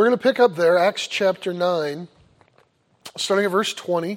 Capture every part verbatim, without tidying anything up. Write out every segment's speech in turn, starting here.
going to pick up there, Acts chapter nine, starting at verse twenty.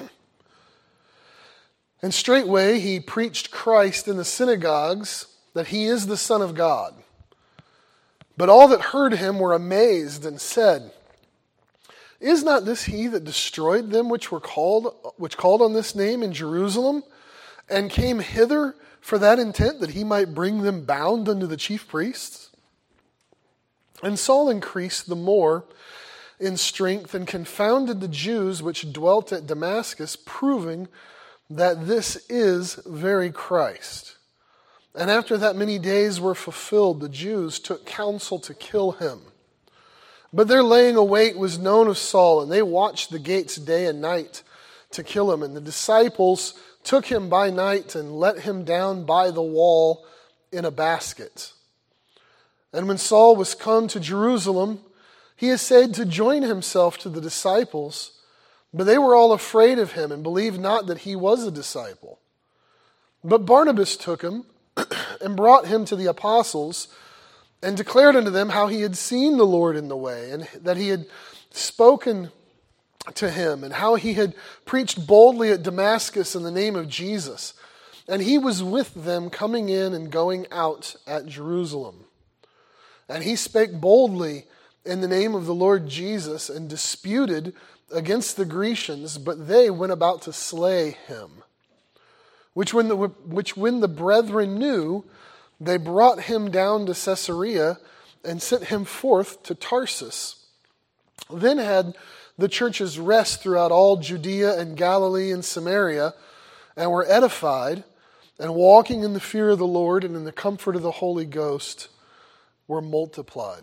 And straightway he preached Christ in the synagogues, that he is the Son of God. But all that heard him were amazed and said, Is not this he that destroyed them which were called, which called on this name in Jerusalem, and came hither for that intent, that he might bring them bound unto the chief priests? And Saul increased the more in strength, and confounded the Jews which dwelt at Damascus, proving that this is very Christ. And after that many days were fulfilled, the Jews took counsel to kill him. But their laying await was known of Saul, and they watched the gates day and night to kill him. And the disciples took him by night and let him down by the wall in a basket. And when Saul was come to Jerusalem, he essayed to join himself to the disciples, but they were all afraid of him and believed not that he was a disciple. But Barnabas took him and brought him to the apostles, and declared unto them how he had seen the Lord in the way, and that he had spoken to him, and how he had preached boldly at Damascus in the name of Jesus. And he was with them coming in and going out at Jerusalem. And he spake boldly in the name of the Lord Jesus, and disputed against the Grecians, but they went about to slay him. Which when the, which when the brethren knew, they brought him down to Caesarea and sent him forth to Tarsus. Then had the churches rest throughout all Judea and Galilee and Samaria, and were edified, and walking in the fear of the Lord and in the comfort of the Holy Ghost were multiplied.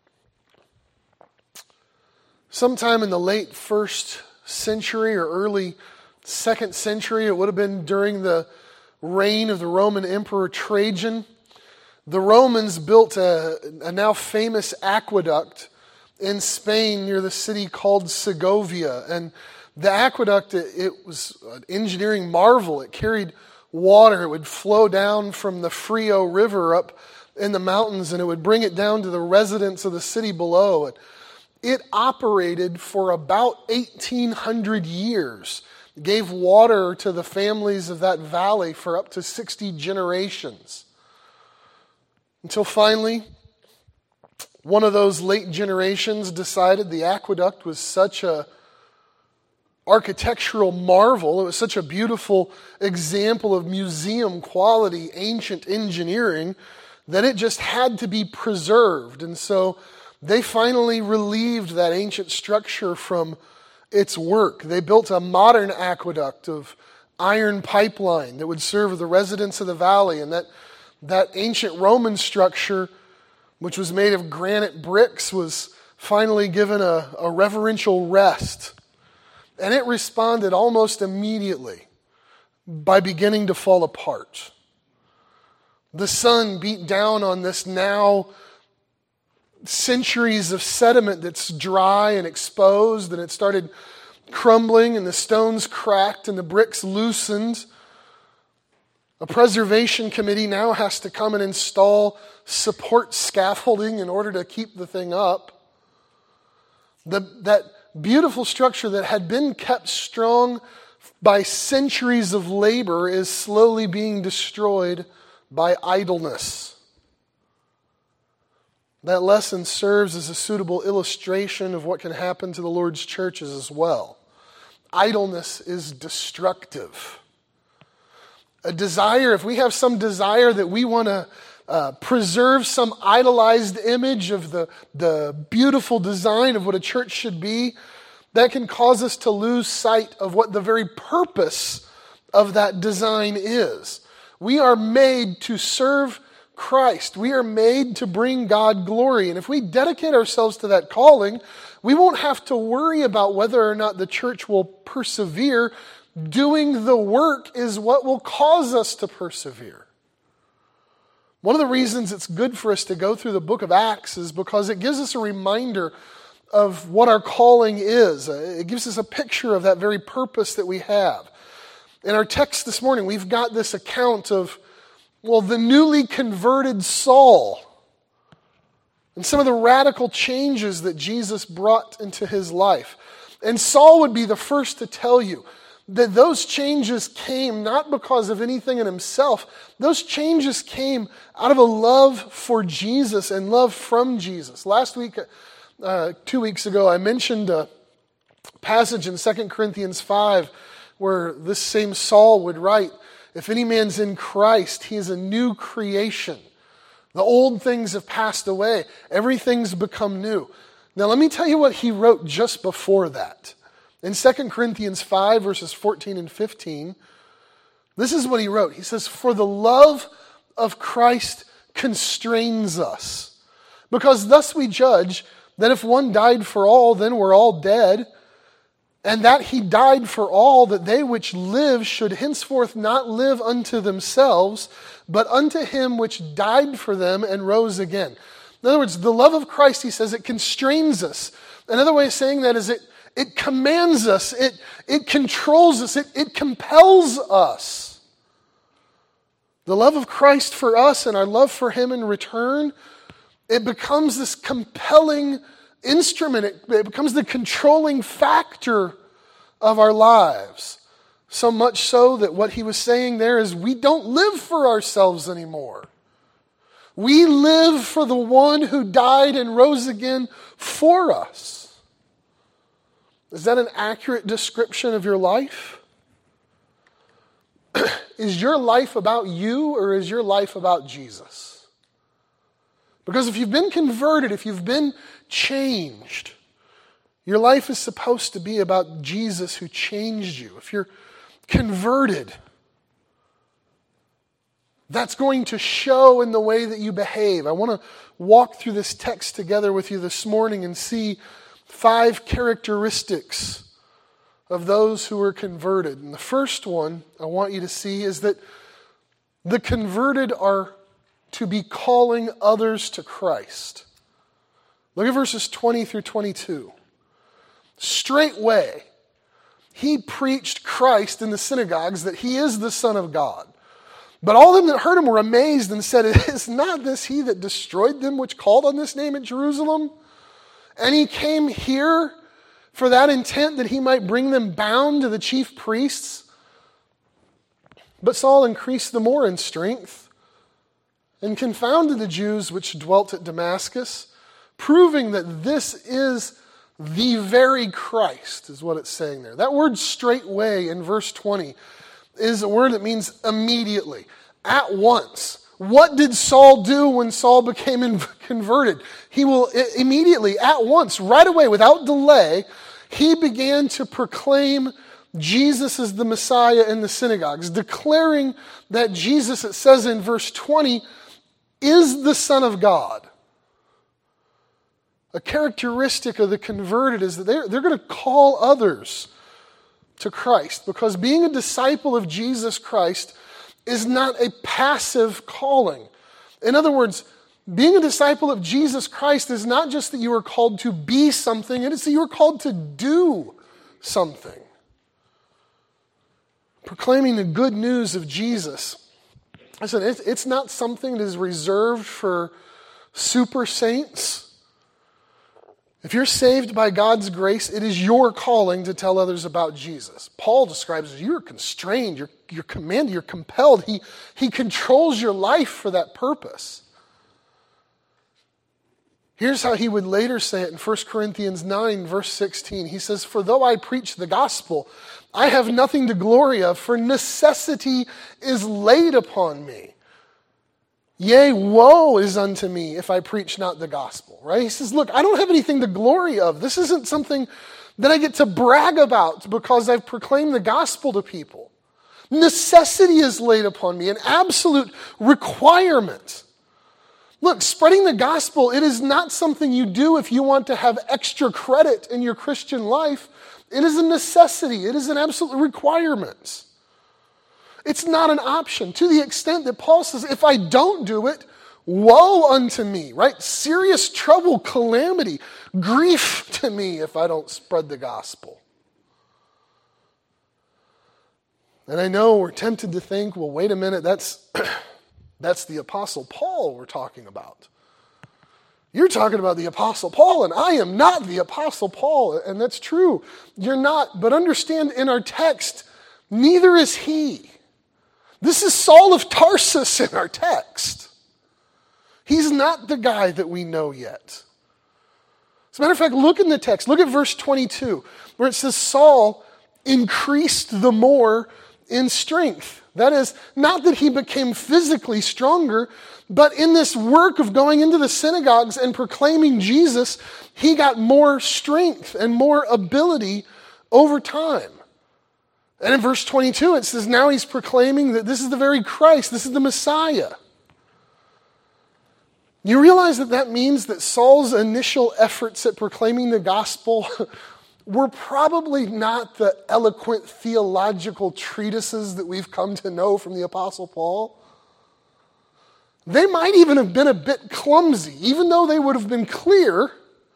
Sometime in the late first century or early second century, it would have been during the reign of the Roman Emperor Trajan, the Romans built a, a now famous aqueduct in Spain near the city called Segovia. And the aqueduct, it, it was an engineering marvel. It carried water. It would flow down from the Frio River up in the mountains, and it would bring it down to the residents of the city below. It, it operated for about eighteen hundred years. It gave water to the families of that valley for up to sixty generations. Until finally, one of those late generations decided the aqueduct was such a architectural marvel, it was such a beautiful example of museum quality ancient engineering, that it just had to be preserved. And so they finally relieved that ancient structure from its work. They built a modern aqueduct of iron pipeline that would serve the residents of the valley, and that That ancient Roman structure, which was made of granite bricks, was finally given a, a reverential rest. And it responded almost immediately by beginning to fall apart. The sun beat down on this now centuries of sediment that's dry and exposed, and it started crumbling, and the stones cracked, and the bricks loosened. A preservation committee now has to come and install support scaffolding in order to keep the thing up. The, that beautiful structure that had been kept strong by centuries of labor is slowly being destroyed by idleness. That lesson serves as a suitable illustration of what can happen to the Lord's churches as well. Idleness is destructive. A desire, if we have some desire that we want to uh, preserve some idolized image of the, the beautiful design of what a church should be, that can cause us to lose sight of what the very purpose of that design is. We are made to serve Christ. We are made to bring God glory. And if we dedicate ourselves to that calling, we won't have to worry about whether or not the church will persevere. Doing the work is what will cause us to persevere. One of the reasons it's good for us to go through the book of Acts is because it gives us a reminder of what our calling is. It gives us a picture of that very purpose that we have. In our text this morning, we've got this account of, well, the newly converted Saul. and some of the radical changes that Jesus brought into his life. And Saul would be the first to tell you that those changes came not because of anything in himself. Those changes came out of a love for Jesus and love from Jesus. Last week, uh, two weeks ago, I mentioned a passage in Second Corinthians five where this same Saul would write, "If any man's in Christ, he is a new creation. The old things have passed away. Everything's become new." Now let me tell you what he wrote just before that. In Second Corinthians five, verses fourteen and fifteen, this is what he wrote. He says, "For the love of Christ constrains us, because thus we judge that if one died for all, then we're all dead, and that he died for all, that they which live should henceforth not live unto themselves, but unto him which died for them and rose again." In other words, the love of Christ, he says, it constrains us. Another way of saying that is it, it commands us, it, it controls us, it, it compels us. The love of Christ for us and our love for him in return, it becomes this compelling instrument. It, it becomes the controlling factor of our lives. So much so that what he was saying there is we don't live for ourselves anymore. We live for the one who died and rose again for us. Is that an accurate description of your life? Is your life about you, or is your life about Jesus? Because if you've been converted, if you've been changed, your life is supposed to be about Jesus who changed you. If you're converted, that's going to show in the way that you behave. I want to walk through this text together with you this morning and see five characteristics of those who are converted. And the first one I want you to see is that the converted are to be calling others to Christ. Look at verses twenty through twenty-two. "Straightway he preached Christ in the synagogues, that he is the Son of God. But all them that heard him were amazed and said, Is not this he that destroyed them which called on this name at Jerusalem? And he came here for that intent, that he might bring them bound to the chief priests. But Saul increased the more in strength, and confounded the Jews which dwelt at Damascus, proving that this is the very Christ," is what it's saying there. That word "straightway" in verse twenty is a word that means immediately, at once. What did Saul do when Saul became converted? He will immediately, at once, right away, without delay, he began to proclaim Jesus as the Messiah in the synagogues, declaring that Jesus, it says in verse twenty, is the Son of God. A characteristic of the converted is that they're, they're going to call others to Christ, because being a disciple of Jesus Christ is not a passive calling. In other words, being a disciple of Jesus Christ is not just that you are called to be something, it is that you are called to do something. Proclaiming the good news of Jesus. Listen, it's not something that is reserved for super saints. If you're saved by God's grace, it is your calling to tell others about Jesus. Paul describes it as you're constrained, you're, you're commanded, you're compelled. He, he controls your life for that purpose. Here's how he would later say it in First Corinthians nine, verse sixteen. He says, "For though I preach the gospel, I have nothing to glory of, for necessity is laid upon me. Yea, woe is unto me if I preach not the gospel." Right? He says, look, I don't have anything to glory of. This isn't something that I get to brag about because I've proclaimed the gospel to people. Necessity is laid upon me, an absolute requirement. Look, spreading the gospel, it is not something you do if you want to have extra credit in your Christian life. It is a necessity. It is an absolute requirement. It's not an option, to the extent that Paul says, if I don't do it, woe unto me, right? Serious trouble, calamity, grief to me if I don't spread the gospel. And I know we're tempted to think, well, wait a minute, that's, that's the Apostle Paul we're talking about. You're talking about the Apostle Paul, and I am not the Apostle Paul. And that's true. You're not. But understand, in our text, neither is he. This is Saul of Tarsus in our text. He's not the guy that we know yet. As a matter of fact, look in the text. Look at verse twenty-two, where it says Saul increased the more in strength. That is, not that he became physically stronger, but in this work of going into the synagogues and proclaiming Jesus, he got more strength and more ability over time. And in verse twenty-two, it says now he's proclaiming that this is the very Christ, this is the Messiah. You realize that that means that Saul's initial efforts at proclaiming the gospel were probably not the eloquent theological treatises that we've come to know from the Apostle Paul. They might even have been a bit clumsy, even though they would have been clear.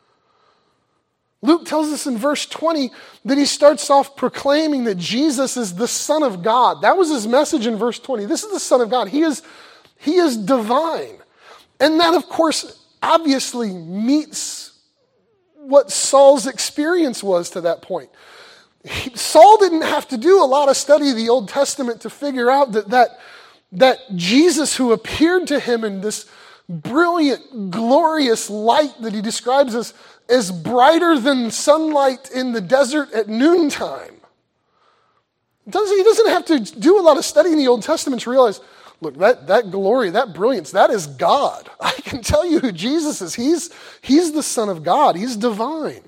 Luke tells us in verse twenty that he starts off proclaiming that Jesus is the Son of God. That was his message in verse twenty. This is the Son of God. He is, he is divine. And that, of course, obviously meets what Saul's experience was to that point. He, Saul didn't have to do a lot of study of the Old Testament to figure out that, that, that Jesus who appeared to him in this brilliant, glorious light that he describes as, as brighter than sunlight in the desert at noontime. Doesn't, he doesn't have to do a lot of study in the Old Testament to realize, look, that, that glory, that brilliance, that is God. I can tell you who Jesus is. He's, he's the Son of God. He's divine.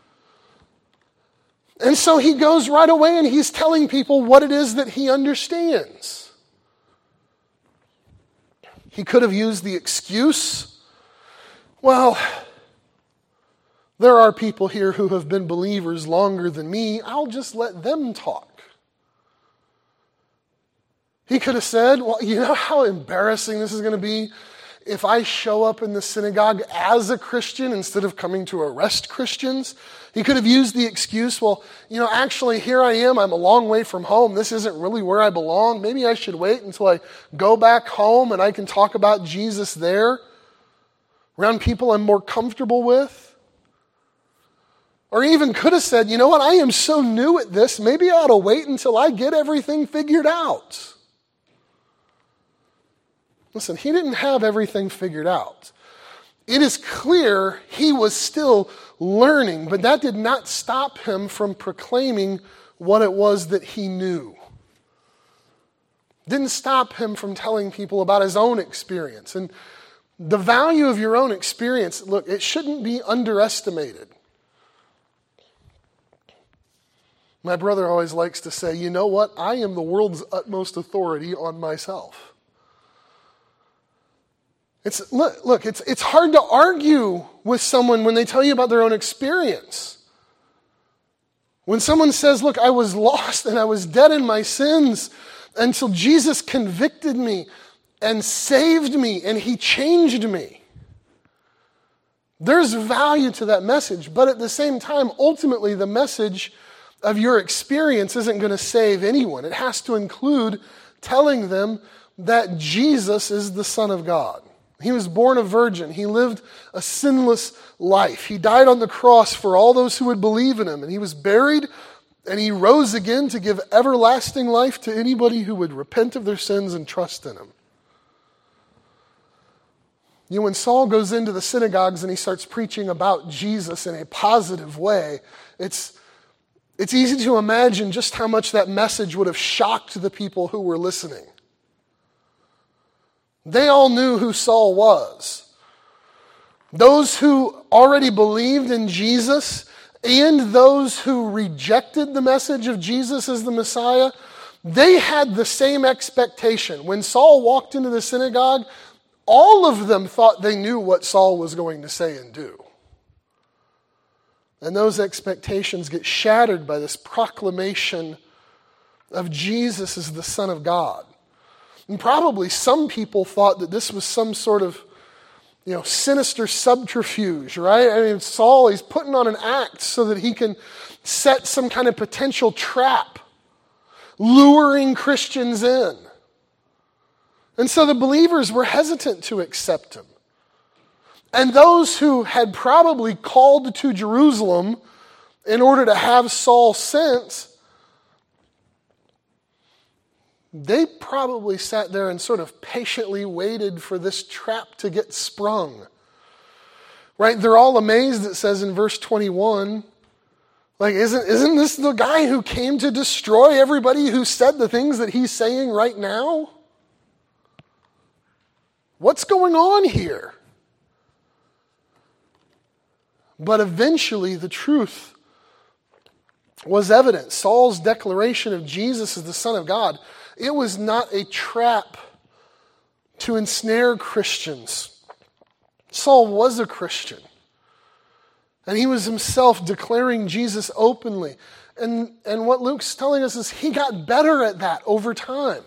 And so he goes right away and he's telling people what it is that he understands. He could have used the excuse, well, there are people here who have been believers longer than me. I'll just let them talk. He could have said, well, you know how embarrassing this is going to be if I show up in the synagogue as a Christian instead of coming to arrest Christians? He could have used the excuse, well, you know, actually here I am. I'm a long way from home. This isn't really where I belong. Maybe I should wait until I go back home and I can talk about Jesus there around people I'm more comfortable with. Or he even could have said, you know what, I am so new at this, maybe I ought to wait until I get everything figured out. Listen, he didn't have everything figured out. It is clear he was still learning, but that did not stop him from proclaiming what it was that he knew. Didn't stop him from telling people about his own experience. And the value of your own experience, look, it shouldn't be underestimated. My brother always likes to say, you know what? I am the world's utmost authority on myself. It's, look, look it's, it's hard to argue with someone when they tell you about their own experience. When someone says, look, I was lost and I was dead in my sins until Jesus convicted me and saved me and he changed me. There's value to that message, but at the same time, ultimately the message of your experience isn't going to save anyone. It has to include telling them that Jesus is the Son of God. He was born a virgin. He lived a sinless life. He died on the cross for all those who would believe in him. And he was buried and he rose again to give everlasting life to anybody who would repent of their sins and trust in him. You know, when Saul goes into the synagogues and he starts preaching about Jesus in a positive way, it's, it's easy to imagine just how much that message would have shocked the people who were listening. They all knew who Saul was. Those who already believed in Jesus and those who rejected the message of Jesus as the Messiah, they had the same expectation. When Saul walked into the synagogue, all of them thought they knew what Saul was going to say and do. And those expectations get shattered by this proclamation of Jesus as the Son of God. And probably some people thought that this was some sort of, you know, sinister subterfuge, right? I mean, Saul, he's putting on an act so that he can set some kind of potential trap, luring Christians in. And so the believers were hesitant to accept him. And those who had probably called to Jerusalem in order to have Saul sent, they probably sat there and sort of patiently waited for this trap to get sprung. Right? They're all amazed, it says in verse twenty-one. Like, isn't, isn't this the guy who came to destroy everybody who said the things that he's saying right now? What's going on here? But eventually the truth was evident. Saul's declaration of Jesus as the Son of God, it was not a trap to ensnare Christians. Saul was a Christian. And he was himself declaring Jesus openly. And, and what Luke's telling us is he got better at that over time.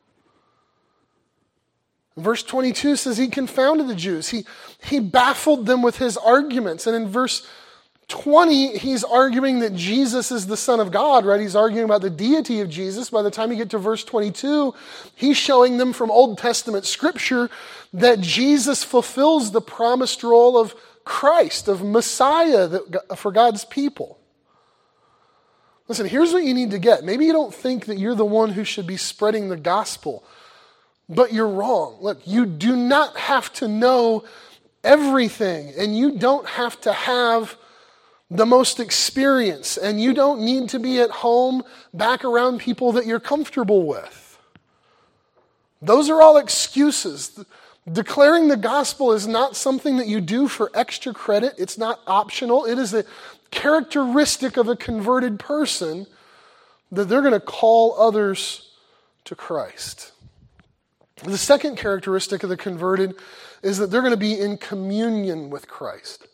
Verse twenty-two says he confounded the Jews. He, he baffled them with his arguments. And in verse twenty, he's arguing that Jesus is the Son of God, right? He's arguing about the deity of Jesus. By the time you get to verse twenty-two, he's showing them from Old Testament Scripture that Jesus fulfills the promised role of Christ, of Messiah that, for God's people. Listen, here's what you need to get. Maybe you don't think that you're the one who should be spreading the gospel, but you're wrong. Look, you do not have to know everything, and you don't have to have the most experience, and you don't need to be at home back around people that you're comfortable with. Those are all excuses. Declaring the gospel is not something that you do for extra credit. It's not optional. It is a characteristic of a converted person that they're going to call others to Christ. The second characteristic of the converted is that they're going to be in communion with Christ.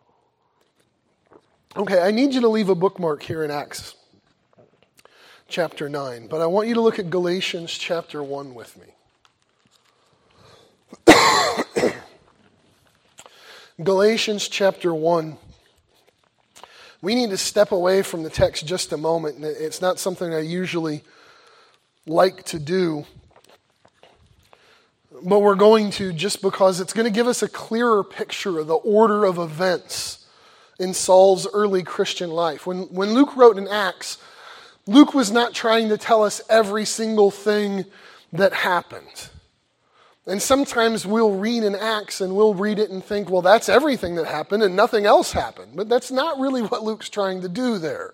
Okay, I need you to leave a bookmark here in Acts chapter nine, but I want you to look at Galatians chapter one with me. Galatians chapter one. We need to step away from the text just a moment. It's not something I usually like to do, but we're going to just because it's going to give us a clearer picture of the order of events in Saul's early Christian life. When, when Luke wrote in Acts, Luke was not trying to tell us every single thing that happened. And sometimes we'll read in Acts and we'll read it and think, well, that's everything that happened and nothing else happened. But that's not really what Luke's trying to do there.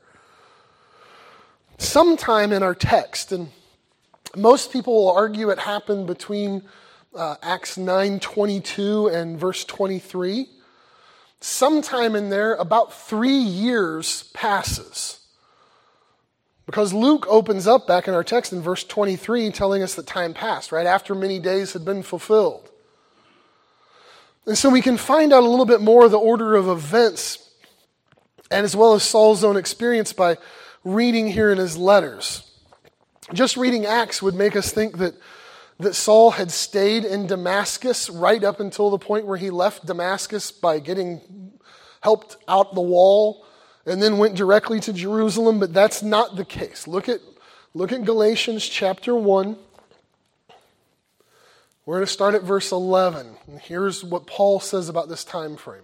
Sometime in our text, and most people will argue it happened between uh, Acts nine twenty-two and verse twenty-three. Sometime in there, about three years passes. Because Luke opens up back in our text in verse twenty-three telling us that time passed, right? After many days had been fulfilled. And so we can find out a little bit more of the order of events and as well as Saul's own experience by reading here in his letters. Just reading Acts would make us think that, that Saul had stayed in Damascus right up until the point where he left Damascus by getting helped out the wall and then went directly to Jerusalem, but that's not the case. Look at, look at Galatians chapter one. We're going to start at verse eleven. And here's what Paul says about this time frame.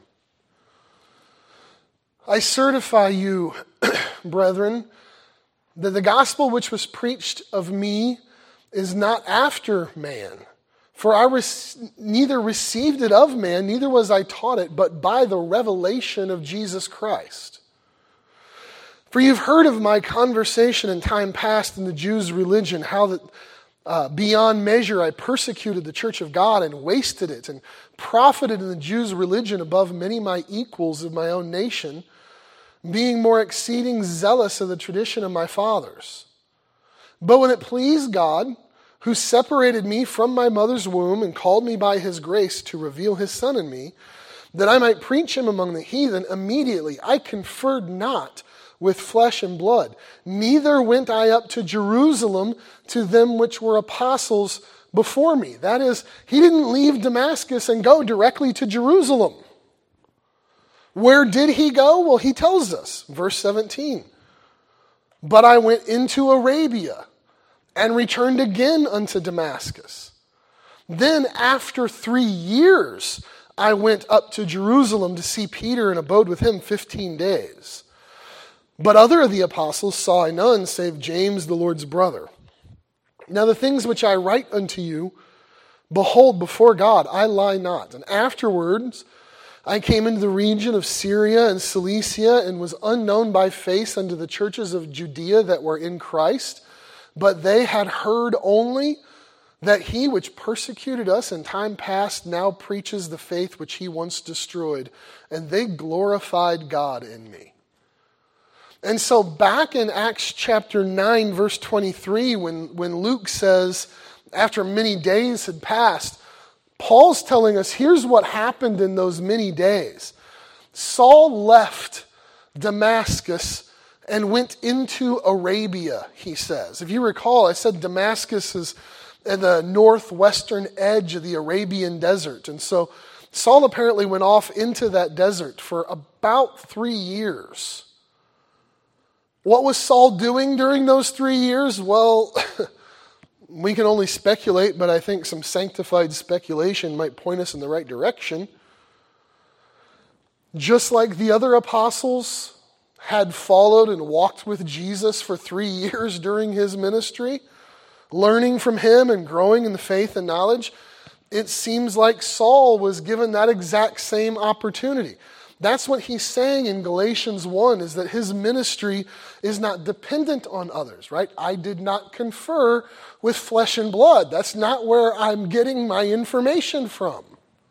I certify you, brethren, that the gospel which was preached of me is not after man. For I re- neither received it of man, neither was I taught it, but by the revelation of Jesus Christ. For you've heard of my conversation in time past in the Jews' religion, how that uh, beyond measure I persecuted the church of God and wasted it, and profited in the Jews' religion above many my equals of my own nation, being more exceeding zealous of the tradition of my fathers. But when it pleased God, who separated me from my mother's womb and called me by his grace to reveal his Son in me, that I might preach him among the heathen, immediately I conferred not with flesh and blood. Neither went I up to Jerusalem to them which were apostles before me. That is, he didn't leave Damascus and go directly to Jerusalem. Where did he go? Well, he tells us, verse seventeen. But I went into Arabia and returned again unto Damascus. Then after three years I went up to Jerusalem to see Peter and abode with him fifteen days. But other of the apostles saw I none, save James, the Lord's brother. Now the things which I write unto you, behold, before God, I lie not. And afterwards I came into the region of Syria and Cilicia, and was unknown by face unto the churches of Judea that were in Christ. But they had heard only that he which persecuted us in time past now preaches the faith which he once destroyed. And they glorified God in me. And so back in Acts chapter nine, verse twenty-three, when, when Luke says, after many days had passed, Paul's telling us, here's what happened in those many days. Saul left Damascus and went into Arabia, he says. If you recall, I said Damascus is at the northwestern edge of the Arabian desert. And so Saul apparently went off into that desert for about three years. What was Saul doing during those three years? Well, we can only speculate, but I think some sanctified speculation might point us in the right direction. Just like the other apostles had followed and walked with Jesus for three years during his ministry, learning from him and growing in the faith and knowledge, it seems like Saul was given that exact same opportunity. That's what he's saying in Galatians one, is that his ministry is not dependent on others, right? I did not confer with flesh and blood. That's not where I'm getting my information from.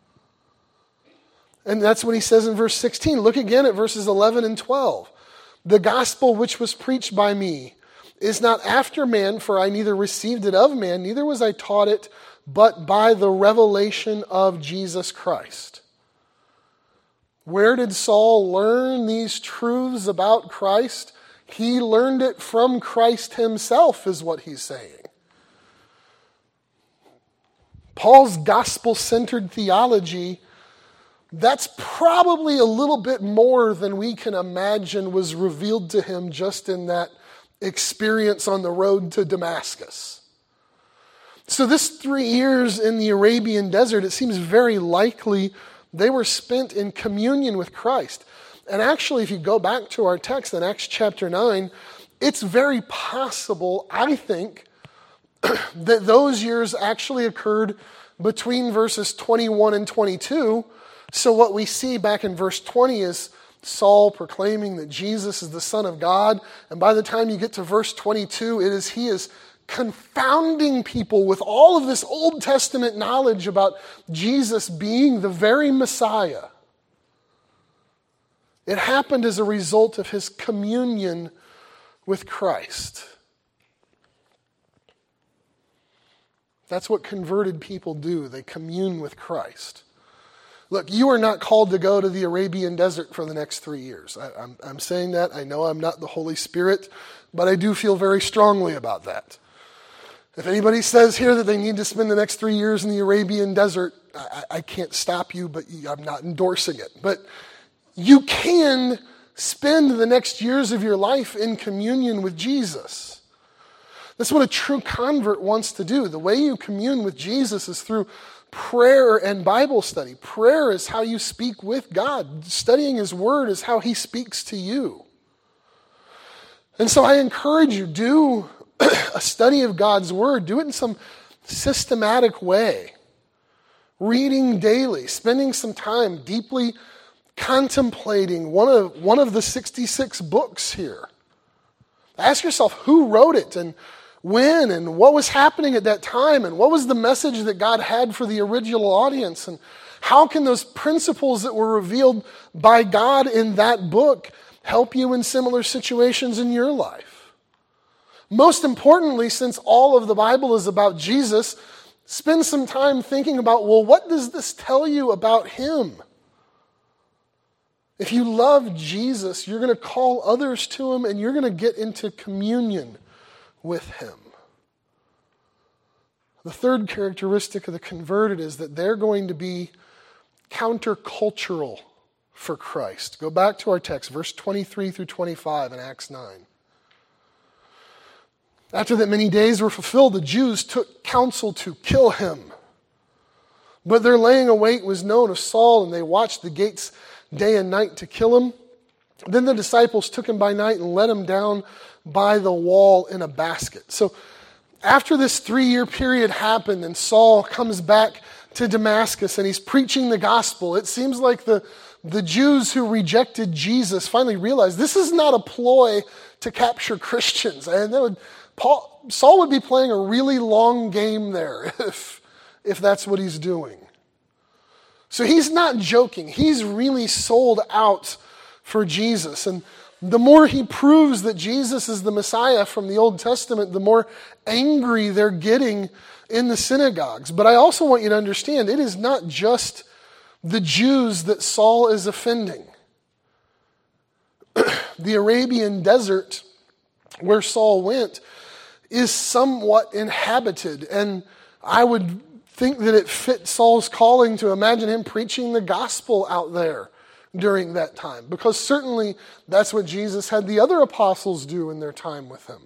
And that's what he says in verse sixteen. Look again at verses eleven and twelve. The gospel which was preached by me is not after man, for I neither received it of man, neither was I taught it, but by the revelation of Jesus Christ. Where did Saul learn these truths about Christ? He learned it from Christ himself, is what he's saying. Paul's gospel-centered theology, that's probably a little bit more than we can imagine was revealed to him just in that experience on the road to Damascus. So this three years in the Arabian desert, it seems very likely they were spent in communion with Christ. And actually, if you go back to our text in Acts chapter nine, it's very possible, I think, that those years actually occurred between verses twenty-one and twenty-two. So what we see back in verse twenty is Saul proclaiming that Jesus is the Son of God. And by the time you get to verse twenty-two, it is he is confounding people with all of this Old Testament knowledge about Jesus being the very Messiah. It happened as a result of his communion with Christ. That's what converted people do. They commune with Christ. Look, you are not called to go to the Arabian desert for the next three years. I, I'm, I'm saying that. I know I'm not the Holy Spirit, but I do feel very strongly about that. If anybody says here that they need to spend the next three years in the Arabian desert, I, I can't stop you, but I'm not endorsing it. But you can spend the next years of your life in communion with Jesus. That's what a true convert wants to do. The way you commune with Jesus is through prayer and Bible study. Prayer is how you speak with God. Studying his word is how he speaks to you. And so I encourage you, do a study of God's word. Do it in some systematic way. Reading daily, spending some time deeply contemplating one of, one of the sixty-six books here. Ask yourself who wrote it and when and what was happening at that time and what was the message that God had for the original audience, and how can those principles that were revealed by God in that book help you in similar situations in your life. Most importantly, since all of the Bible is about Jesus, spend some time thinking about, well, what does this tell you about him? If you love Jesus, you're going to call others to him and you're going to get into communion with him. The third characteristic of the converted is that they're going to be countercultural for Christ. Go back to our text, verse twenty-three through twenty-five in Acts nine. After that many days were fulfilled, the Jews took counsel to kill him. But their laying await was known of Saul, and they watched the gates day and night to kill him. Then the disciples took him by night and let him down by the wall in a basket. So after this three-year period happened and Saul comes back to Damascus and he's preaching the gospel, it seems like the, the Jews who rejected Jesus finally realized this is not a ploy to capture Christians. And they would, Paul, Saul would be playing a really long game there if, if that's what he's doing. So he's not joking. He's really sold out for Jesus. And the more he proves that Jesus is the Messiah from the Old Testament, the more angry they're getting in the synagogues. But I also want you to understand, it is not just the Jews that Saul is offending. The Arabian desert where Saul went is somewhat inhabited, and I would think that it fit Saul's calling to imagine him preaching the gospel out there during that time, because certainly that's what Jesus had the other apostles do in their time with him.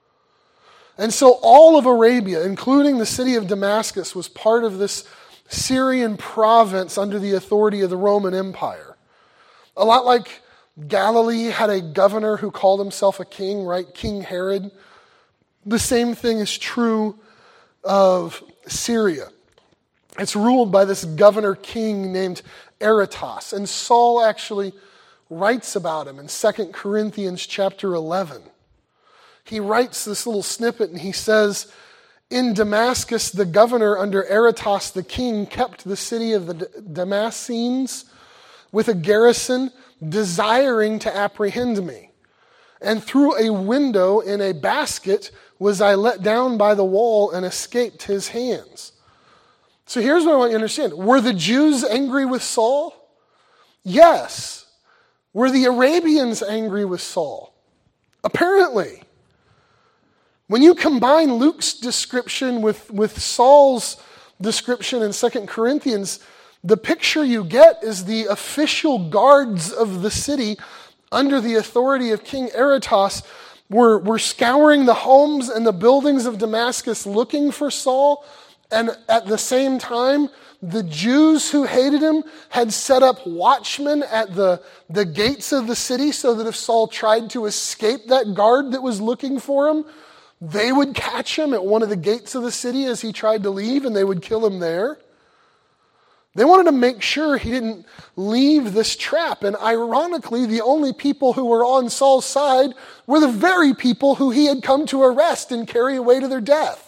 And so all of Arabia, including the city of Damascus, was part of this Syrian province under the authority of the Roman Empire. A lot like Galilee had a governor who called himself a king, right? King Herod. The same thing is true of Syria. It's ruled by this governor king named Aretas. And Saul actually writes about him in Second Corinthians chapter eleven. He writes this little snippet and he says, "In Damascus, the governor under Aretas the king kept the city of the Damascenes with a garrison, desiring to apprehend me. And through a window in a basket was I let down by the wall and escaped his hands." So here's what I want you to understand. Were the Jews angry with Saul? Yes. Were the Arabians angry with Saul? Apparently. When you combine Luke's description with, with Saul's description in Second Corinthians, the picture you get is the official guards of the city under the authority of King Aretas were, were scouring the homes and the buildings of Damascus looking for Saul. And at the same time, the Jews who hated him had set up watchmen at the, the gates of the city so that if Saul tried to escape that guard that was looking for him, they would catch him at one of the gates of the city as he tried to leave, and they would kill him there. They wanted to make sure he didn't leave this trap. And ironically, the only people who were on Saul's side were the very people who he had come to arrest and carry away to their death.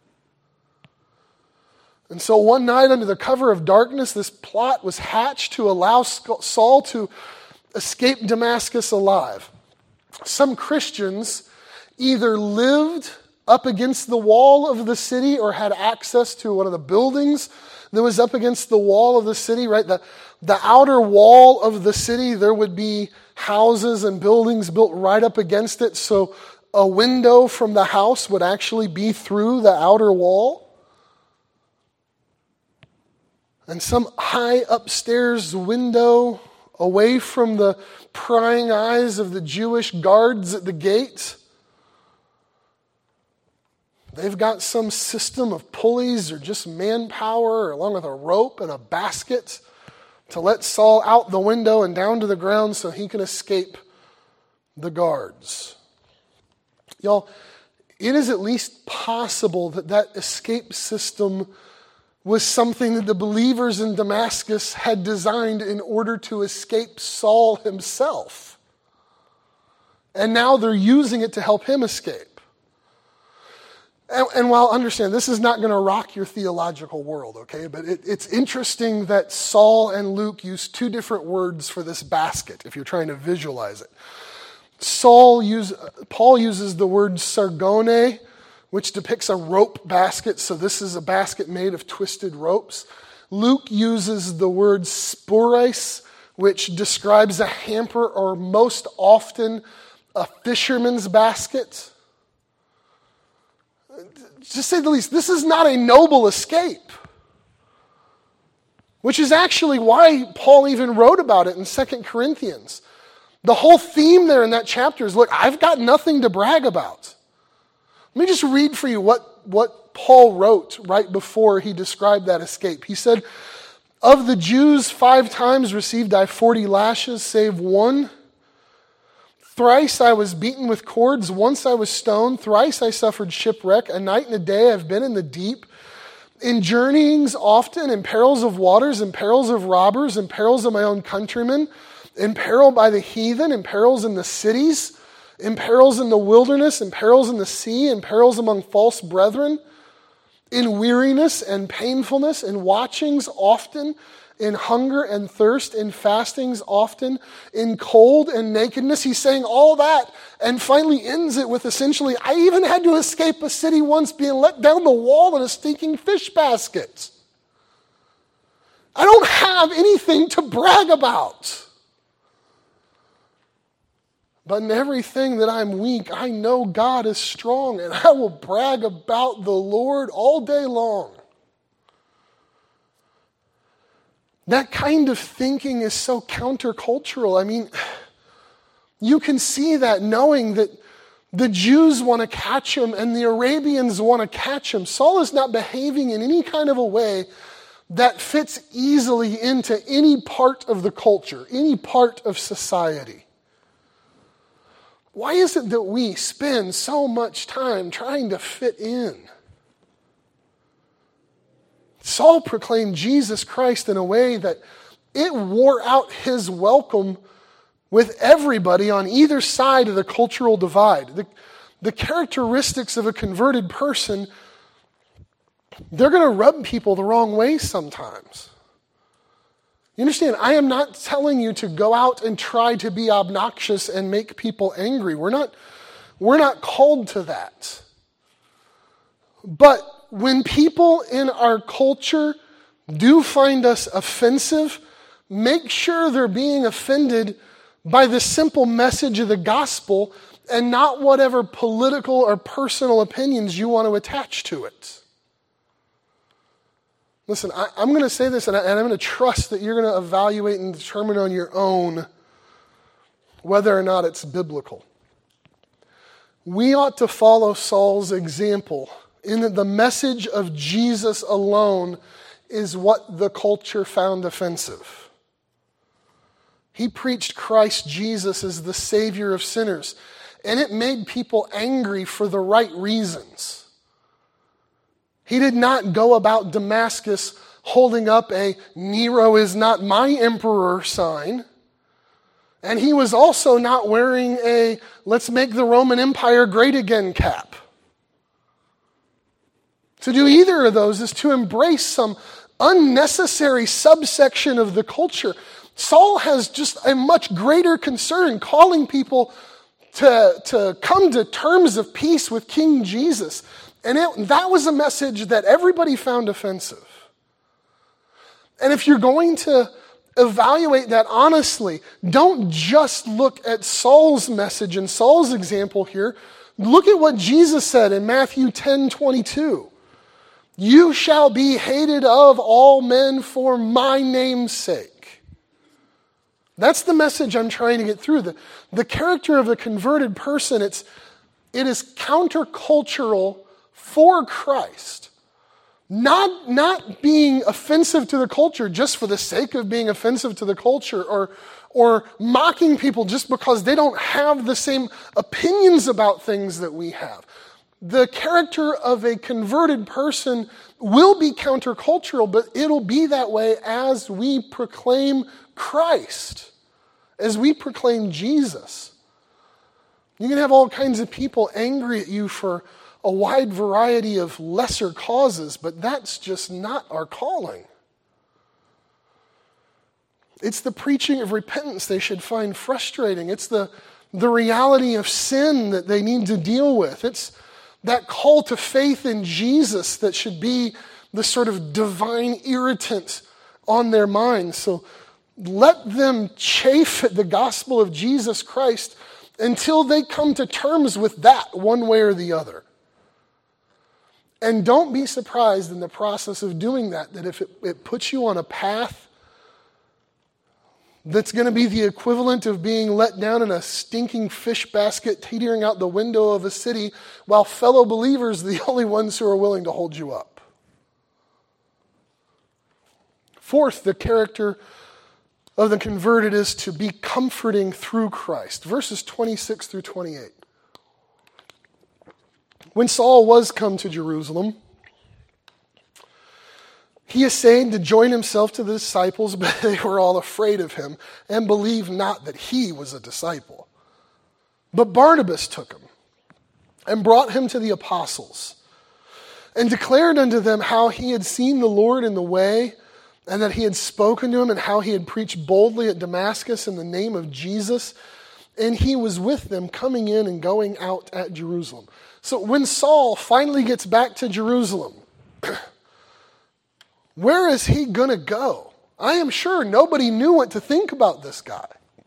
And so one night, under the cover of darkness, this plot was hatched to allow Saul to escape Damascus alive. Some Christians either lived up against the wall of the city or had access to one of the buildings that was up against the wall of the city, right? The, the outer wall of the city, there would be houses and buildings built right up against it, so a window from the house would actually be through the outer wall. And some high upstairs window away from the prying eyes of the Jewish guards at the gate. They've got some system of pulleys or just manpower along with a rope and a basket to let Saul out the window and down to the ground so he can escape the guards. Y'all, it is at least possible that that escape system was something that the believers in Damascus had designed in order to escape Saul himself. And now they're using it to help him escape. And, and while understand, this is not going to rock your theological world, okay? But it, it's interesting that Saul and Luke use two different words for this basket, if you're trying to visualize it. Saul use, Paul uses the word sargone, which depicts a rope basket. So this is a basket made of twisted ropes. Luke uses the word sporais, which describes a hamper or most often a fisherman's basket. To say the least, this is not a noble escape, which is actually why Paul even wrote about it in Second Corinthians. The whole theme there in that chapter is, look, I've got nothing to brag about. Let me just read for you what, what Paul wrote right before he described that escape. He said, "Of the Jews, five times received I forty lashes, save one. Thrice I was beaten with cords, once I was stoned, thrice I suffered shipwreck, a night and a day I've been in the deep. In journeyings often, in perils of waters, in perils of robbers, in perils of my own countrymen, in peril by the heathen, in perils in the cities, in perils in the wilderness, in perils in the sea, in perils among false brethren, in weariness and painfulness, in watchings often, in hunger and thirst, in fastings often, in cold and nakedness." He's saying all that and finally ends it with essentially, "I even had to escape a city once being let down the wall in a stinking fish basket. I don't have anything to brag about. But in everything that I'm weak, I know God is strong, and I will brag about the Lord all day long." That kind of thinking is so countercultural. I mean, you can see that knowing that the Jews want to catch him and the Arabians want to catch him. Saul is not behaving in any kind of a way that fits easily into any part of the culture, any part of society. Why is it that we spend so much time trying to fit in? Saul proclaimed Jesus Christ in a way that it wore out his welcome with everybody on either side of the cultural divide. The, the characteristics of a converted person, they're going to rub people the wrong way sometimes. You understand, I am not telling you to go out and try to be obnoxious and make people angry. We're not, we're not called to that. But when people in our culture do find us offensive, make sure they're being offended by the simple message of the gospel and not whatever political or personal opinions you want to attach to it. Listen, I, I'm going to say this, and, I, and I'm going to trust that you're going to evaluate and determine on your own whether or not it's biblical. We ought to follow Saul's example in that the message of Jesus alone is what the culture found offensive. He preached Christ Jesus as the Savior of sinners, and it made people angry for the right reasons. He did not go about Damascus holding up a "Nero is not my emperor" sign. And he was also not wearing a "let's make the Roman Empire great again" cap. To do either of those is to embrace some unnecessary subsection of the culture. Saul has just a much greater concern calling people to, to come to terms of peace with King Jesus. And it, that was a message that everybody found offensive. And if you're going to evaluate that honestly, don't just look at Saul's message and Saul's example here. Look at what Jesus said in Matthew ten twenty-two. "You shall be hated of all men for my name's sake." That's the message I'm trying to get through. The, the character of a converted person, it's, it is countercultural for Christ. Not, not being offensive to the culture just for the sake of being offensive to the culture, or, or mocking people just because they don't have the same opinions about things that we have. The character of a converted person will be countercultural, but it'll be that way as we proclaim Christ, as we proclaim Jesus. You can have all kinds of people angry at you for a wide variety of lesser causes, but that's just not our calling. It's the preaching of repentance they should find frustrating. It's the, the reality of sin that they need to deal with. It's that call to faith in Jesus that should be the sort of divine irritant on their minds. So let them chafe at the gospel of Jesus Christ until they come to terms with that one way or the other. And don't be surprised in the process of doing that, that if it, it puts you on a path that's going to be the equivalent of being let down in a stinking fish basket teetering out the window of a city while fellow believers are the only ones who are willing to hold you up. Fourth, the character of the converted is to be comforting through Christ. Verses twenty-six through twenty-eight. When Saul was come to Jerusalem, he essayed to join himself to the disciples, but they were all afraid of him and believed not that he was a disciple. But Barnabas took him and brought him to the apostles and declared unto them how he had seen the Lord in the way and that he had spoken to him and how he had preached boldly at Damascus in the name of Jesus. And he was with them coming in and going out at Jerusalem. So when Saul finally gets back to Jerusalem, where is he going to go? I am sure nobody knew what to think about this guy.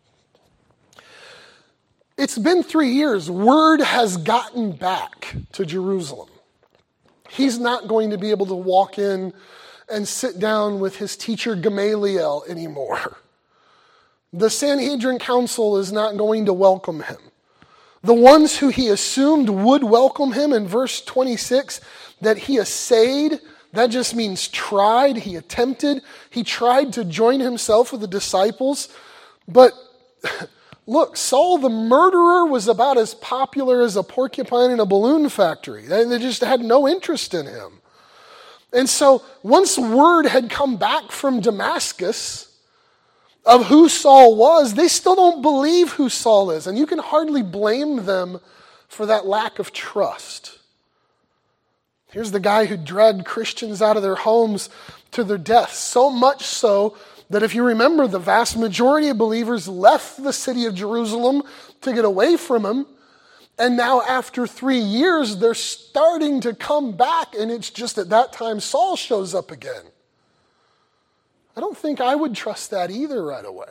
It's been three years. Word has gotten back to Jerusalem. He's not going to be able to walk in and sit down with his teacher Gamaliel anymore. The Sanhedrin Council is not going to welcome him. The ones who he assumed would welcome him in verse twenty-six, that he essayed, that just means tried, he attempted, he tried to join himself with the disciples. But look, Saul the murderer was about as popular as a porcupine in a balloon factory. They just had no interest in him. And so once word had come back from Damascus of who Saul was, they still don't believe who Saul is. And you can hardly blame them for that lack of trust. Here's the guy who dragged Christians out of their homes to their death. So much so that if you remember, the vast majority of believers left the city of Jerusalem to get away from him. And now after three years, they're starting to come back. And it's just at that time Saul shows up again. I don't think I would trust that either right away.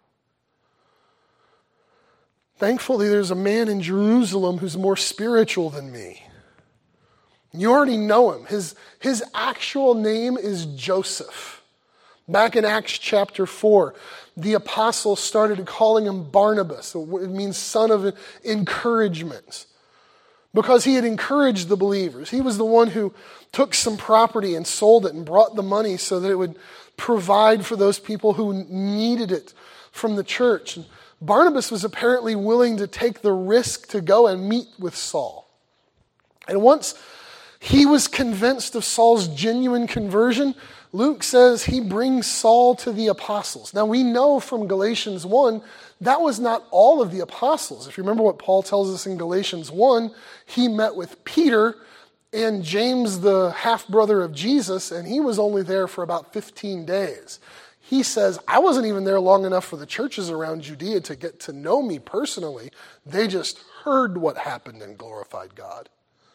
Thankfully, there's a man in Jerusalem who's more spiritual than me. You already know him. His, his actual name is Joseph. Back in Acts chapter four, the apostles started calling him Barnabas. It means son of encouragement. Because he had encouraged the believers. He was the one who took some property and sold it and brought the money so that it would provide for those people who needed it from the church. And Barnabas was apparently willing to take the risk to go and meet with Saul. And once he was convinced of Saul's genuine conversion, Luke says he brings Saul to the apostles. Now we know from Galatians one, that was not all of the apostles. If you remember what Paul tells us in Galatians one, he met with Peter and James, the half-brother of Jesus, and he was only there for about fifteen days. He says, I wasn't even there long enough for the churches around Judea to get to know me personally. They just heard what happened and glorified God.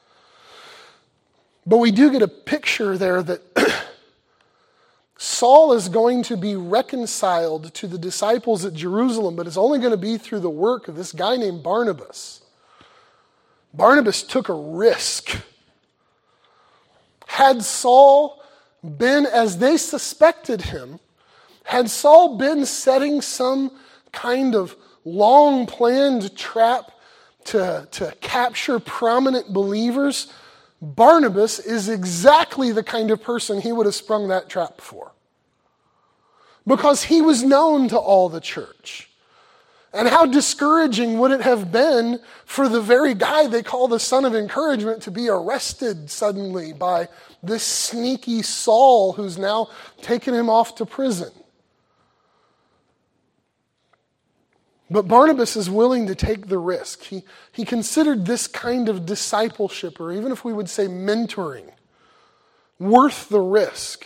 But we do get a picture there that Saul is going to be reconciled to the disciples at Jerusalem, but it's only going to be through the work of this guy named Barnabas. Barnabas took a risk. Had Saul been as they suspected him, had Saul been setting some kind of long-planned trap to, to capture prominent believers, Barnabas is exactly the kind of person he would have sprung that trap for. Because he was known to all the church. And how discouraging would it have been for the very guy they call the son of encouragement to be arrested suddenly by this sneaky Saul who's now taken him off to prison. But Barnabas is willing to take the risk. He, he considered this kind of discipleship, or even if we would say mentoring, worth the risk.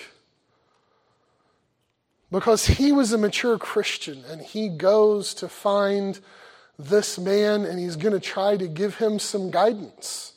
Because he was a mature Christian, and he goes to find this man, and he's going to try to give him some guidance.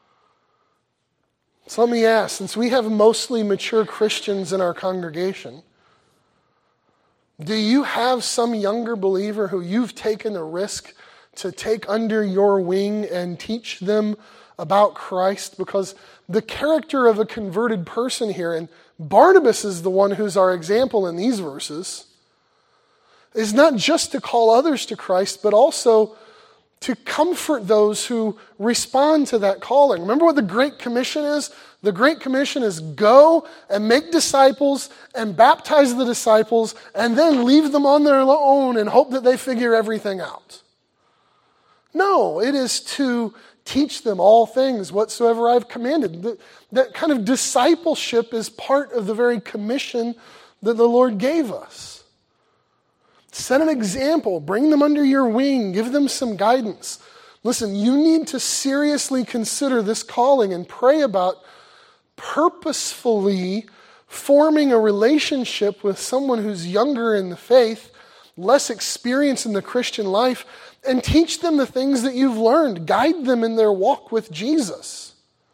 So let me ask, since we have mostly mature Christians in our congregation, do you have some younger believer who you've taken the risk to take under your wing and teach them about Christ? Because the character of a converted person here, and Barnabas is the one who's our example in these verses, is not just to call others to Christ, but also to comfort those who respond to that calling. Remember what the Great Commission is? The Great Commission is go and make disciples and baptize the disciples and then leave them on their own and hope that they figure everything out. No, it is to teach them all things whatsoever I've commanded. That, that kind of discipleship is part of the very commission that the Lord gave us. Set an example. Bring them under your wing. Give them some guidance. Listen, you need to seriously consider this calling and pray about purposefully forming a relationship with someone who's younger in the faith, less experienced in the Christian life, and teach them the things that you've learned. Guide them in their walk with Jesus.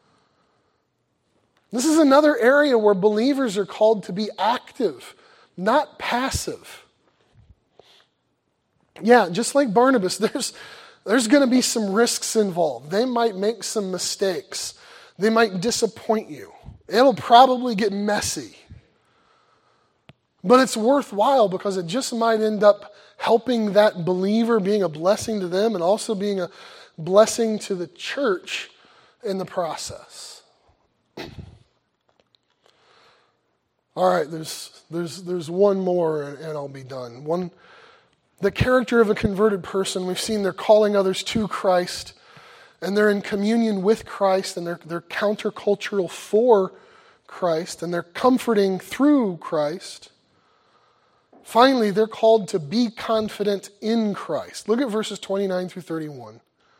This is another area where believers are called to be active, not passive. Yeah, just like Barnabas, there's, there's going to be some risks involved. They might make some mistakes. They might disappoint you. It'll probably get messy. But it's worthwhile because it just might end up helping that believer, being a blessing to them and also being a blessing to the church in the process. All right, there's there's there's one more and, and I'll be done. One, the character of a converted person, we've seen they're calling others to Christ and they're in communion with Christ and they're they're countercultural for Christ and they're comforting through Christ. Finally, they're called to be confident in Christ. Look at verses twenty-nine through thirty-one.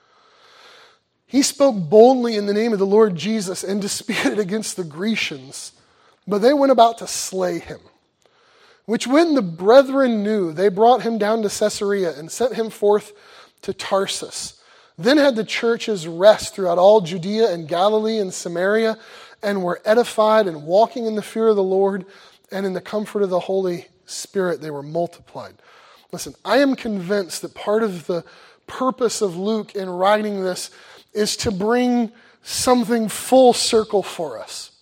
He spoke boldly in the name of the Lord Jesus and disputed against the Grecians, but they went about to slay him. Which when the brethren knew, they brought him down to Caesarea and sent him forth to Tarsus. Then had the churches rest throughout all Judea and Galilee and Samaria, and were edified and walking in the fear of the Lord and in the comfort of the Holy Spirit, they were multiplied. Listen, I am convinced that part of the purpose of Luke in writing this is to bring something full circle for us.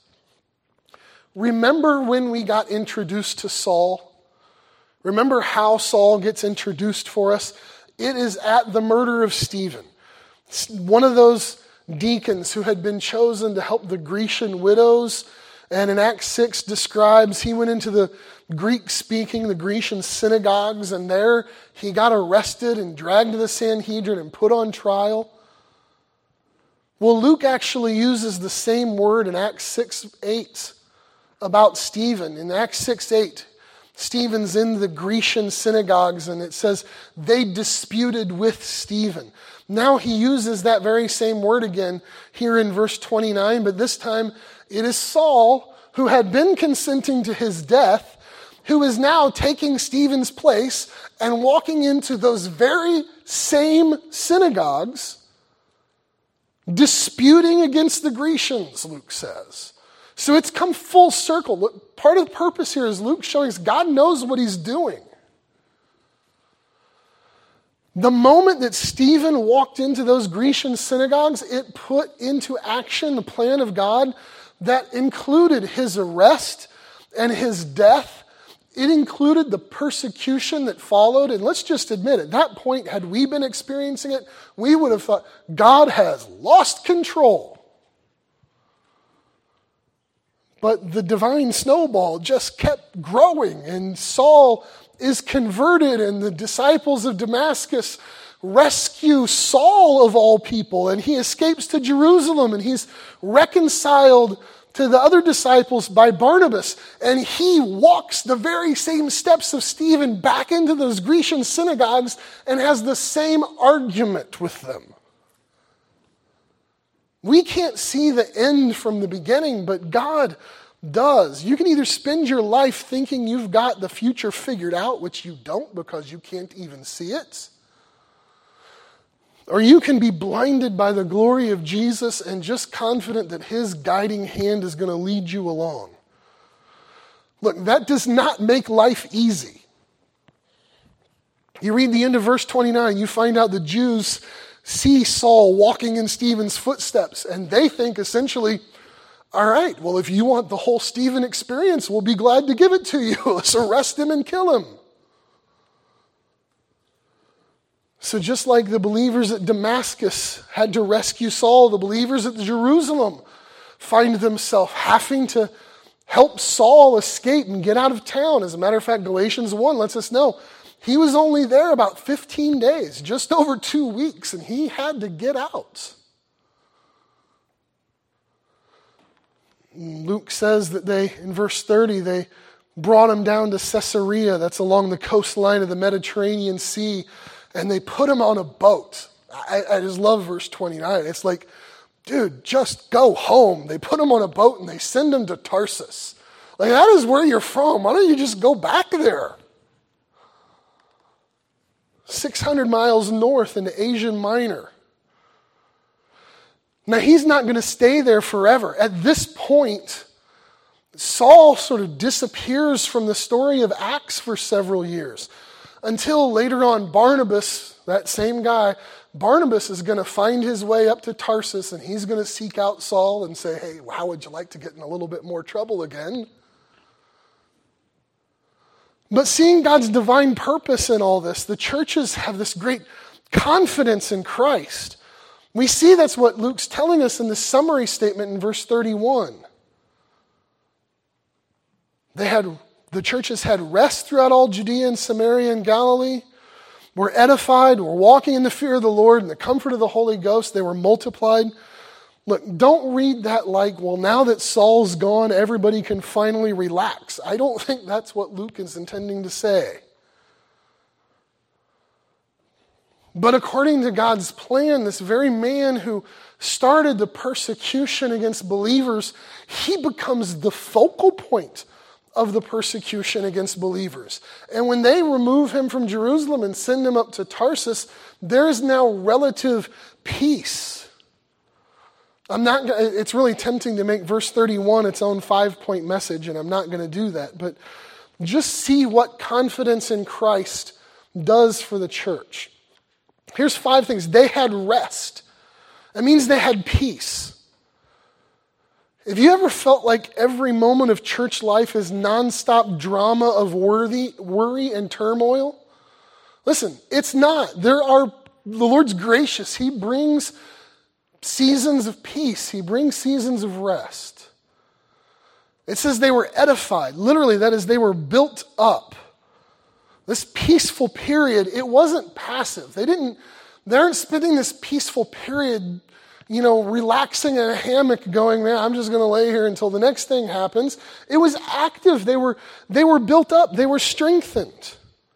Remember when we got introduced to Saul? Remember how Saul gets introduced for us? It is at the murder of Stephen. One of those deacons who had been chosen to help the Grecian widows, and in Acts six describes he went into the Greek-speaking, the Grecian synagogues, and there he got arrested and dragged to the Sanhedrin and put on trial. Well, Luke actually uses the same word in Acts six eight about Stephen. In Acts six eight, Stephen's in the Grecian synagogues, and it says they disputed with Stephen. Now he uses that very same word again here in verse twenty-nine, but this time it is Saul, who had been consenting to his death, who is now taking Stephen's place and walking into those very same synagogues, disputing against the Grecians, Luke says. So it's come full circle. Look, part of the purpose here is Luke showing us God knows what he's doing. The moment that Stephen walked into those Grecian synagogues, it put into action the plan of God that included his arrest and his death. It included the persecution that followed. And let's just admit, at that point, had we been experiencing it, we would have thought, God has lost control. But the divine snowball just kept growing, and Saul is converted, and the disciples of Damascus rescue Saul of all people, and he escapes to Jerusalem, and he's reconciled to the other disciples by Barnabas, and he walks the very same steps of Stephen back into those Grecian synagogues and has the same argument with them. We can't see the end from the beginning, but God does. You can either spend your life thinking you've got the future figured out, which you don't because you can't even see it, or you can be blinded by the glory of Jesus and just confident that his guiding hand is going to lead you along. Look, that does not make life easy. You read the end of verse twenty-nine, you find out the Jews see Saul walking in Stephen's footsteps, and they think essentially, all right, well, if you want the whole Stephen experience, we'll be glad to give it to you. Let's arrest him and kill him. So just like the believers at Damascus had to rescue Saul, the believers at Jerusalem find themselves having to help Saul escape and get out of town. As a matter of fact, Galatians one lets us know he was only there about fifteen days, just over two weeks, and he had to get out. Luke says that they, in verse thirty, they brought him down to Caesarea, that's along the coastline of the Mediterranean Sea, and they put him on a boat. I, I just love verse twenty-nine. It's like, dude, just go home. They put him on a boat and they send him to Tarsus. Like, that is where you're from. Why don't you just go back there? six hundred miles north into Asia Minor. Now, he's not going to stay there forever. At this point, Saul sort of disappears from the story of Acts for several years. Until later on, Barnabas, that same guy, Barnabas is going to find his way up to Tarsus, and he's going to seek out Saul and say, hey, how would you like to get in a little bit more trouble again? But seeing God's divine purpose in all this, the churches have this great confidence in Christ. We see that's what Luke's telling us in the summary statement in verse thirty-one. They had, the churches had rest throughout all Judea and Samaria and Galilee, were edified, were walking in the fear of the Lord and the comfort of the Holy Ghost. They were multiplied. Look, don't read that like, well, now that Saul's gone, everybody can finally relax. I don't think that's what Luke is intending to say. But according to God's plan, this very man who started the persecution against believers, he becomes the focal point of the persecution against believers. And when they remove him from Jerusalem and send him up to Tarsus, there is now relative peace. I'm not. It's really tempting to make verse thirty-one its own five-point message, and I'm not going to do that. But just see what confidence in Christ does for the church. Here's five things. They had rest. That means they had peace. Have you ever felt like every moment of church life is nonstop drama of worthy, worry and turmoil? Listen, it's not. There are, the Lord's gracious. He brings seasons of peace. He brings seasons of rest. It says they were edified. Literally, that is, they were built up. This peaceful period, it wasn't passive. They didn't, they aren't spending this peaceful period, you know, relaxing in a hammock going, man, I'm just going to lay here until the next thing happens. It was active. They were, they were built up. They were strengthened.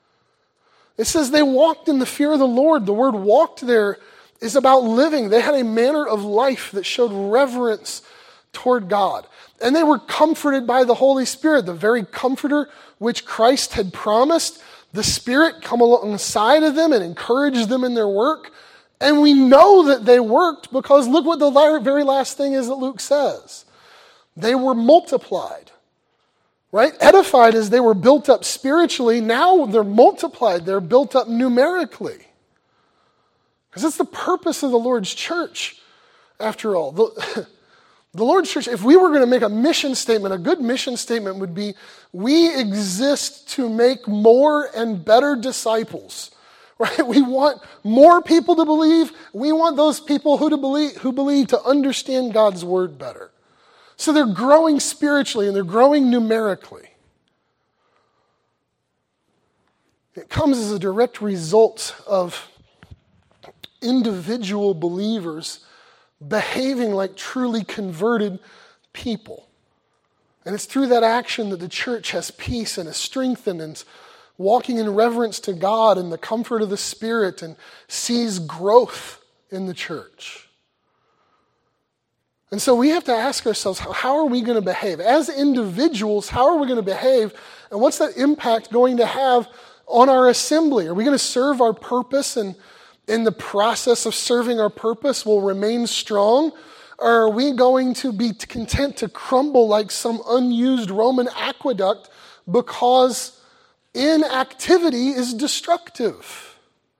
It says they walked in the fear of the Lord. The word walked there is about living. They had a manner of life that showed reverence toward God. And they were comforted by the Holy Spirit, the very comforter which Christ had promised. The Spirit come alongside of them and encourage them in their work. And we know that they worked because look what the very last thing is that Luke says. They were multiplied. Right? Edified as they were built up spiritually. Now they're multiplied. They're built up numerically. Because that's the purpose of the Lord's church, after all. The, the Lord's church, if we were going to make a mission statement, a good mission statement would be, we exist to make more and better disciples. Right? We want more people to believe. We want those people who to believe who believe to understand God's word better. So they're growing spiritually and they're growing numerically. It comes as a direct result of individual believers behaving like truly converted people. And it's through that action that the church has peace and is strengthened and walking in reverence to God and the comfort of the Spirit and sees growth in the church. And so we have to ask ourselves, how are we going to behave? As individuals, how are we going to behave? And what's that impact going to have on our assembly? Are we going to serve our purpose and in the process of serving our purpose will remain strong? Or are we going to be content to crumble like some unused Roman aqueduct because inactivity is destructive?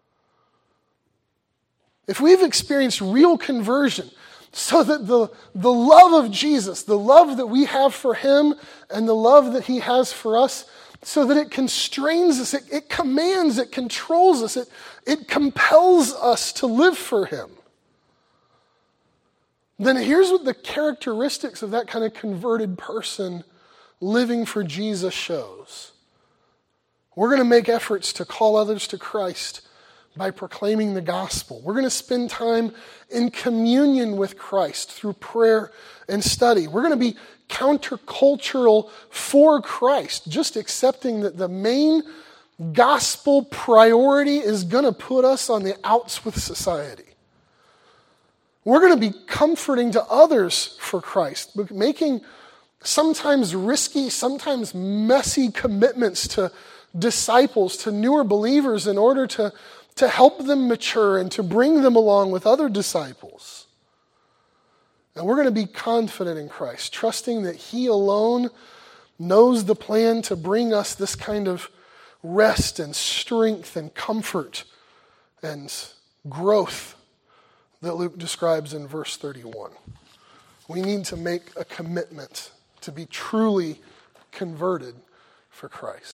If we've experienced real conversion, so that the, the love of Jesus, the love that we have for him and the love that he has for us so that it constrains us, it, it commands, it controls us, it, it compels us to live for him, then here's what the characteristics of that kind of converted person living for Jesus shows. We're going to make efforts to call others to Christ by proclaiming the gospel. We're going to spend time in communion with Christ through prayer and study. We're going to be countercultural for Christ, just accepting that the main gospel priority is going to put us on the outs with society. We're going to be comforting to others for Christ, making sometimes risky, sometimes messy commitments to disciples, to newer believers in order to, to help them mature and to bring them along with other disciples. And we're going to be confident in Christ, trusting that he alone knows the plan to bring us this kind of rest and strength and comfort and growth that Luke describes in verse thirty-one. We need to make a commitment to be truly converted for Christ.